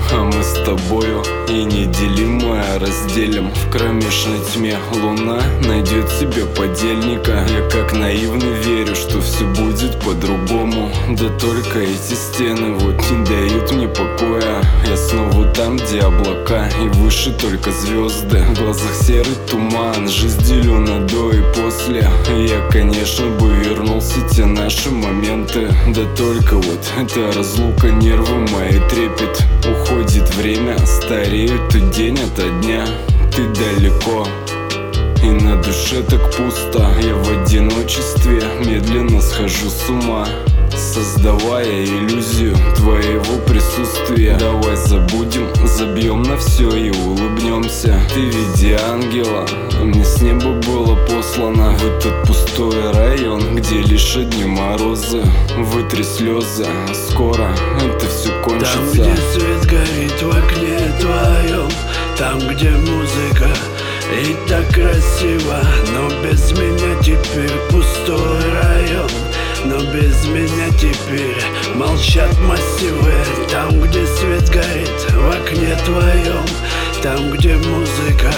а мы с тобою и неделимое разделим. В кромешной тьме луна найдет себе подельника. Я как наивно верю, что все будет по-другому. Да только эти стены вот не дают мне покоя. Я снова там, где облака и выше только звезды. В глазах серый туман, жизнь делю на до и после. Я, конечно, бы вернулся те наши моменты. Да только вот эта разлука, нервы мои трепет. Уходит время, стареют и день ото дня. Ты далеко, и на душе так пусто. Я в одиночестве медленно схожу с ума, создавая иллюзию твоего присутствия. Давай забудем, забьем на все и улыбнемся. Ты в виде ангела, мне с неба было послано в этот пустой район, где лишь одни морозы. Вытри слезы, скоро это все кончится. Там, где свет горит в окне твоем, там, где музыка и так красиво. Но без меня теперь пустой район, но без меня теперь молчат массивы. Там, где свет горит в окне твоем, там, где музыка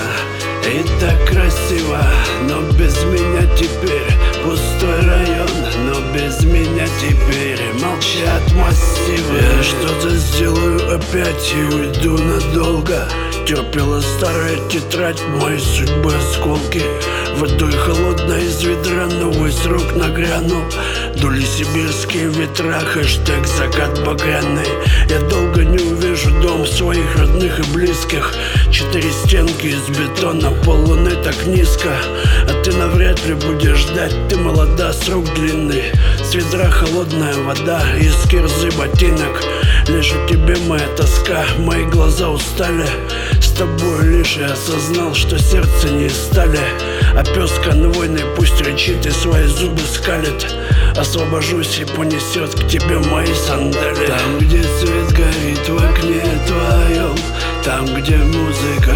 и так красиво. Но без меня теперь пустой район, но без меня теперь молчат массивы. Я что-то сделаю опять и уйду надолго. Терпела старая тетрадь, моей судьбы осколки. Водой холодной из ведра новый срок нагрянул. Дули сибирские ветра, хэштег закат багряный. Я долго не увижу дом своих родных и близких. 4 стенки из бетона, поллуны так низко. А ты навряд ли будешь ждать, ты молода, срок длинный. С ведра холодная вода, из кирзы ботинок. Лишь у тебя моя тоска, мои глаза устали. С тобой лишь я осознал, что сердце не из стали. А пес конвойный пусть рычит и свои зубы скалит. Освобожусь и понесет к тебе мои сандали. Там, где свет горит в окне твоем, там, где музыка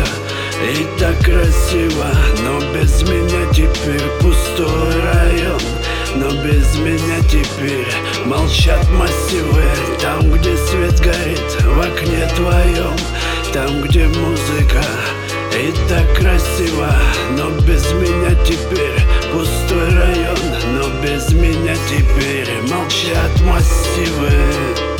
и так красиво. Но без меня теперь пустой район, но без меня теперь молчат массивы. Там, где свет горит в окне твоем, там, где музыка и так красиво. Но без меня теперь пустой район, но без меня теперь молчат массивы.